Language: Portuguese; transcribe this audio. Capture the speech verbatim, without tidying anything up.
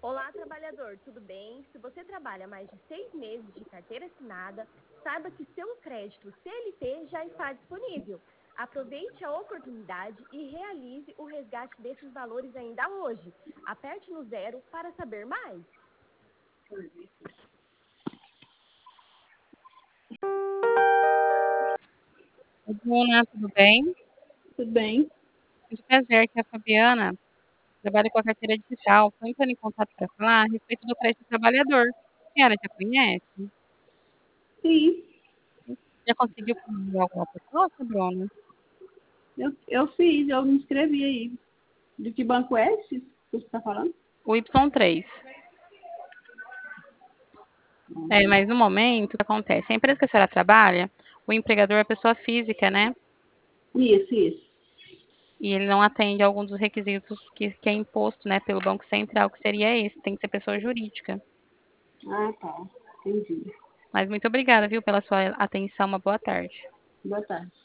Olá, trabalhador, tudo bem? Se você trabalha mais de seis meses de carteira assinada, saiba que seu crédito C L T já está disponível. Aproveite a oportunidade e realize o resgate desses valores ainda hoje. Aperte no zero para saber mais. Oi, Bruna, tudo bem? Tudo bem? Muito prazer, que é a Fabiana, trabalho com a carteira digital. Estou entrando em contato para falar a respeito do crédito trabalhador. A senhora já conhece? Sim, Já conseguiu fazer alguma proposta, Bruna? eu, eu fiz, eu me inscrevi aí. De que banco é esse que você está falando? O Y três. É, mas no momento, o que acontece? A empresa que a senhora trabalha, o empregador é pessoa física, né? Isso, isso. E ele não atende a algum dos requisitos que, que é imposto, né, pelo Banco Central, que seria esse, tem que ser pessoa jurídica. Ah, tá. Entendi. Mas muito obrigada, viu, pela sua atenção. Uma boa tarde. Boa tarde.